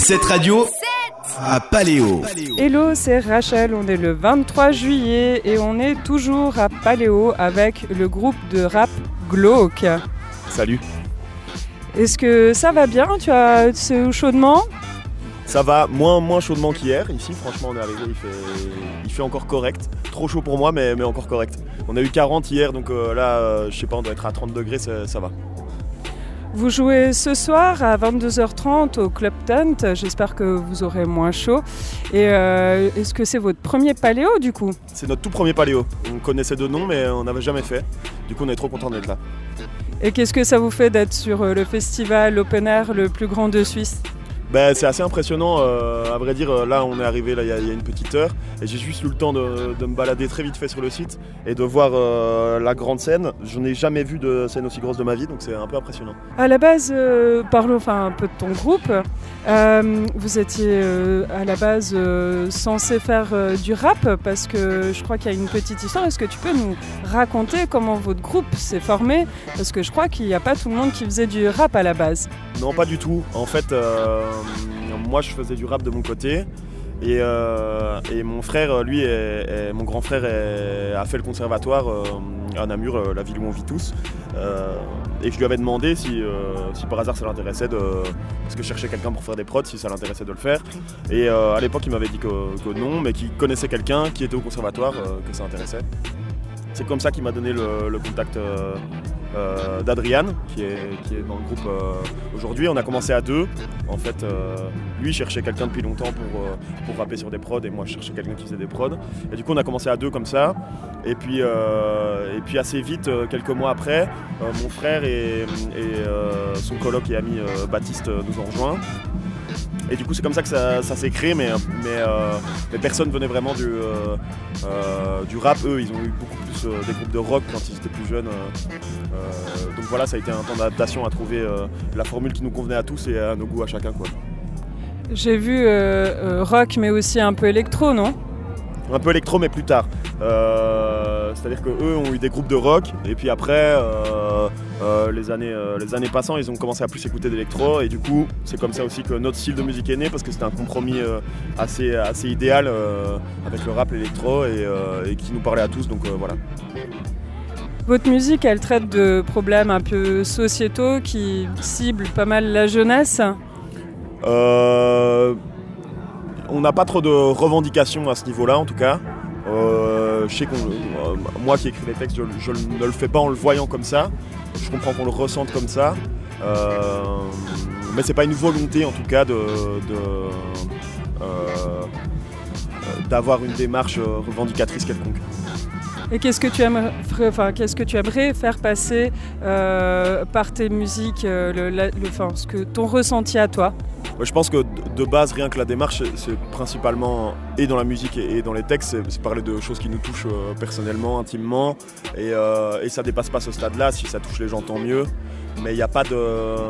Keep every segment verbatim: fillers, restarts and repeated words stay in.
Cette radio à Paléo. Hello, c'est Rachel, on est le vingt-trois juillet et on est toujours à Paléo avec le groupe de rap Glauque. Salut. Est-ce que ça va bien? Tu as ce chaudement? Ça va, moins, moins chaudement qu'hier. Ici, franchement, on est arrivé, il fait, il fait encore correct. Trop chaud pour moi, mais, mais encore correct. On a eu quarante hier, donc euh, là, euh, je sais pas, on doit être à trente degrés, ça, ça va. Vous jouez ce soir à vingt-deux heures trente au Club Tent. J'espère que vous aurez moins chaud. Et euh, est-ce que c'est votre premier paléo du coup? C'est notre tout premier paléo. On connaissait deux noms, mais on n'avait jamais fait. Du coup, on est trop content d'être là. Et qu'est-ce que ça vous fait d'être sur le festival open air le plus grand de Suisse? Ben, c'est assez impressionnant, euh, à vrai dire. Là, on est arrivé là, il, y a, il y a une petite heure et j'ai juste eu le temps de, de me balader très vite fait sur le site et de voir euh, la grande scène. Je n'ai jamais vu de scène aussi grosse de ma vie, donc c'est un peu impressionnant. À la base, euh, parlons enfin un peu de ton groupe. Euh, vous étiez euh, à la base euh, censé faire euh, du rap parce que je crois qu'il y a une petite histoire. Est-ce que tu peux nous raconter comment votre groupe s'est formé? Parce que je crois qu'il n'y a pas tout le monde qui faisait du rap à la base. Non, pas du tout. En fait, euh, moi je faisais du rap de mon côté et, euh, et mon frère, lui, est, est, mon grand frère est, a fait le conservatoire euh, à Namur, euh, la ville où on vit tous. Euh, et je lui avais demandé si, euh, si par hasard ça l'intéressait de... Parce que je cherchais quelqu'un pour faire des prods, si ça l'intéressait de le faire. Et euh, à l'époque il m'avait dit que, que non, mais qu'il connaissait quelqu'un qui était au conservatoire, euh, que ça intéressait. C'est comme ça qu'il m'a donné le, le contact euh, euh, d'Adrian, qui est, qui est dans le groupe euh, aujourd'hui. On a commencé à deux. En fait, euh, lui cherchait quelqu'un depuis longtemps pour, euh, pour rapper sur des prods et moi je cherchais quelqu'un qui faisait des prods. Et du coup on a commencé à deux comme ça. Et puis, euh, et puis assez vite, euh, quelques mois après, euh, mon frère et, et euh, son coloc et ami euh, Baptiste nous ont rejoints. Et du coup c'est comme ça que ça, ça s'est créé, mais, mais, euh, mais personne venait vraiment du, euh, euh, du rap. Eux ils ont eu beaucoup plus euh, des groupes de rock quand ils étaient plus jeunes. Euh, donc voilà, ça a été un temps d'adaptation à trouver euh, la formule qui nous convenait à tous et à nos goûts à chacun, quoi. J'ai vu euh, euh, rock mais aussi un peu électro, non? Un peu électro mais plus tard. Euh, c'est-à-dire qu'eux ont eu des groupes de rock et puis après euh, euh, les, années, euh, les années passant ils ont commencé à plus écouter d'électro et du coup c'est comme ça aussi que notre style de musique est né parce que c'était un compromis euh, assez, assez idéal euh, avec le rap, l'électro et, euh, et qui nous parlait à tous, donc euh, voilà. Votre musique elle traite de problèmes un peu sociétaux qui ciblent pas mal la jeunesse. euh, On n'a pas trop de revendications à ce niveau-là en tout cas. Euh, je sais qu'on, euh, moi qui écris les textes, je, je ne le fais pas en le voyant comme ça. Je comprends qu'on le ressente comme ça. Euh, mais c'est pas une volonté en tout cas de, de, euh, d'avoir une démarche revendicatrice quelconque. Et qu'est-ce que tu aimerais, enfin, qu'est-ce que tu aimerais faire passer euh, par tes musiques, euh, le, le, enfin, ce que, ton ressenti à toi? Je pense que de base, rien que la démarche, c'est principalement, et dans la musique et dans les textes, c'est, c'est parler de choses qui nous touchent personnellement, intimement, et, euh, et ça dépasse pas ce stade-là. Si ça touche les gens, tant mieux. Mais il n'y a pas de...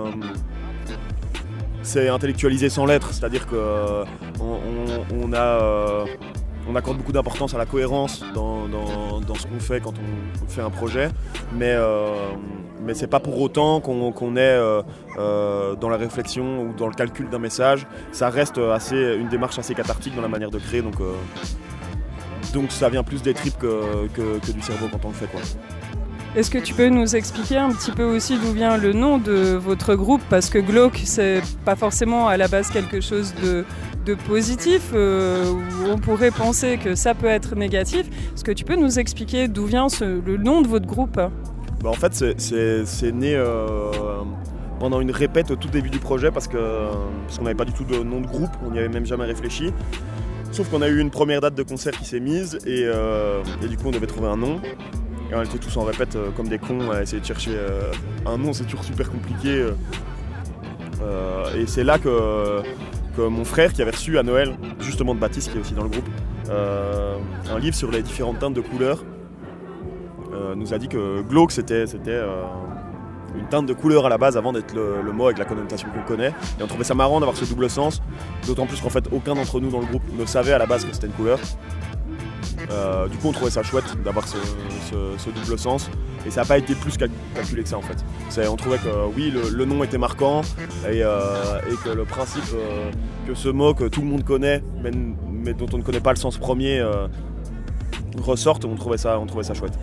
C'est intellectualisé sans l'être, c'est-à-dire qu'on on, on a... Euh, On accorde beaucoup d'importance à la cohérence dans, dans, dans ce qu'on fait quand on fait un projet, mais, euh, mais c'est pas pour autant qu'on, qu'on est euh, euh, dans la réflexion ou dans le calcul d'un message. Ça reste assez, une démarche assez cathartique dans la manière de créer, donc, euh, donc ça vient plus des tripes que, que, que du cerveau quand on le fait, quoi. Est-ce que tu peux nous expliquer un petit peu aussi d'où vient le nom de votre groupe? Parce que Glauque, c'est pas forcément à la base quelque chose de, de positif, euh, où on pourrait penser que ça peut être négatif. Est-ce que tu peux nous expliquer d'où vient ce, le nom de votre groupe? Bah en fait, c'est, c'est, c'est né euh, pendant une répète au tout début du projet parce, que, parce qu'on n'avait pas du tout de nom de groupe, on n'y avait même jamais réfléchi. Sauf qu'on a eu une première date de concert qui s'est mise et, euh, et du coup on devait trouver un nom. Et on était tous en répète euh, comme des cons à essayer de chercher euh, un nom, c'est toujours super compliqué. Euh, et c'est là que, que mon frère qui avait reçu à Noël, justement de Baptiste qui est aussi dans le groupe, euh, un livre sur les différentes teintes de couleurs, euh, nous a dit que glauque c'était, c'était euh, une teinte de couleur à la base avant d'être le, le mot avec la connotation qu'on connaît. Et on trouvait ça marrant d'avoir ce double sens, d'autant plus qu'en fait aucun d'entre nous dans le groupe ne savait à la base que c'était une couleur. Euh, du coup on trouvait ça chouette d'avoir ce, ce, ce double sens et ça n'a pas été plus cal- calculé que ça en fait. C'est, on trouvait que oui le, le nom était marquant et, euh, et que le principe euh, que ce mot que tout le monde connaît mais, mais dont on ne connaît pas le sens premier euh, ressorte, on trouvait ça, on trouvait ça chouette.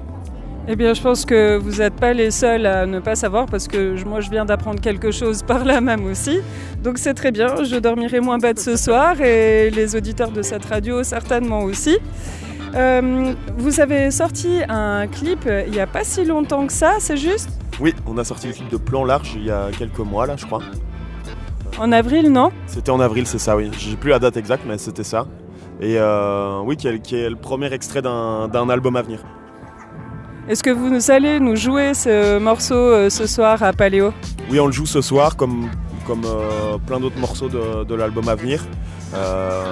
Eh bien, je pense que vous n'êtes pas les seuls à ne pas savoir parce que moi, je viens d'apprendre quelque chose par là même aussi. Donc, c'est très bien. Je dormirai moins bête ce soir et les auditeurs de cette radio certainement aussi. Euh, vous avez sorti un clip il n'y a pas si longtemps que ça, c'est juste ? Oui, on a sorti le clip de Plan Large il y a quelques mois, là, je crois. En avril, non ? C'était en avril, c'est ça, oui. J'ai plus la date exacte, mais c'était ça. Et euh, oui, qui est, qui est le premier extrait d'un, d'un album à venir. Est-ce que vous allez nous jouer ce morceau euh, ce soir à Paléo ? Oui, on le joue ce soir, comme, comme euh, plein d'autres morceaux de, de l'album à venir. Euh,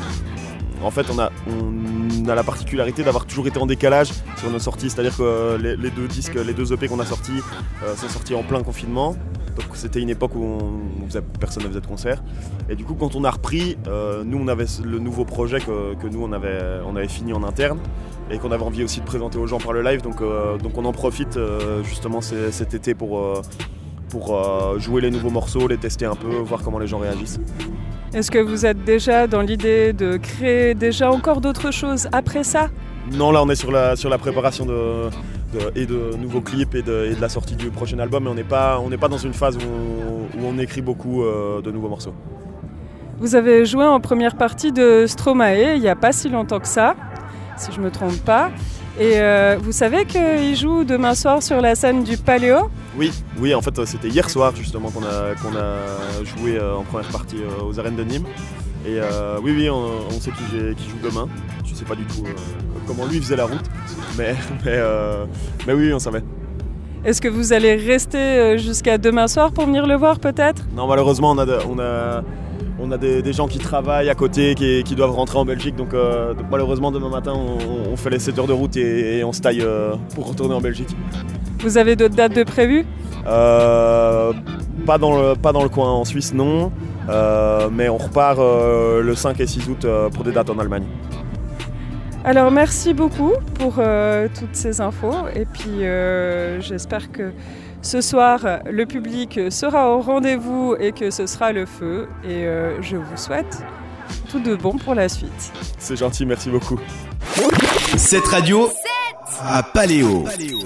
en fait, on a, on a la particularité d'avoir toujours été en décalage sur nos sorties. C'est-à-dire que les, les deux disques, les deux E P qu'on a sortis euh, sont sortis en plein confinement. Donc c'était une époque où on, on faisait, personne ne faisait de concert. Et du coup, quand on a repris, euh, nous, on avait le nouveau projet que, que nous, on avait, on avait fini en interne et qu'on avait envie aussi de présenter aux gens par le live. Donc, euh, donc on en profite euh, justement c- cet été pour, euh, pour euh, jouer les nouveaux morceaux, les tester un peu, voir comment les gens réagissent. Est-ce que vous êtes déjà dans l'idée de créer déjà encore d'autres choses après ça ? Non, là on est sur la, sur la préparation de, de, et de nouveaux clips et de, et de la sortie du prochain album, mais on n'est pas, on n'est pas dans une phase où on, où on écrit beaucoup euh, de nouveaux morceaux. Vous avez joué en première partie de Stromae il n'y a pas si longtemps que ça, si je ne me trompe pas. Et euh, vous savez qu'il joue demain soir sur la scène du Paléo ? Oui, oui, en fait c'était hier soir justement qu'on a, qu'on a joué euh, en première partie euh, aux arènes de Nîmes. Et euh, oui, oui, on, on sait qui, qui joue demain. Je ne sais pas du tout euh, comment lui faisait la route, mais, mais, euh, mais oui, on savait. Est-ce que vous allez rester jusqu'à demain soir pour venir le voir peut-être ? Non, malheureusement, on a, de, on a, on a des, des gens qui travaillent à côté, qui, qui doivent rentrer en Belgique. Donc, euh, donc malheureusement, demain matin, on, on fait les sept heures de route et, et on se taille euh, pour retourner en Belgique. Vous avez d'autres dates de prévues ? euh, pas, dans le, pas dans le coin, en Suisse, non. Euh, mais on repart euh, le cinq et six août euh, pour des dates en Allemagne. Alors merci beaucoup pour euh, toutes ces infos et puis euh, j'espère que ce soir le public sera au rendez-vous et que ce sera le feu et euh, je vous souhaite tout de bon pour la suite. C'est gentil, merci beaucoup. Cette radio à Paléo.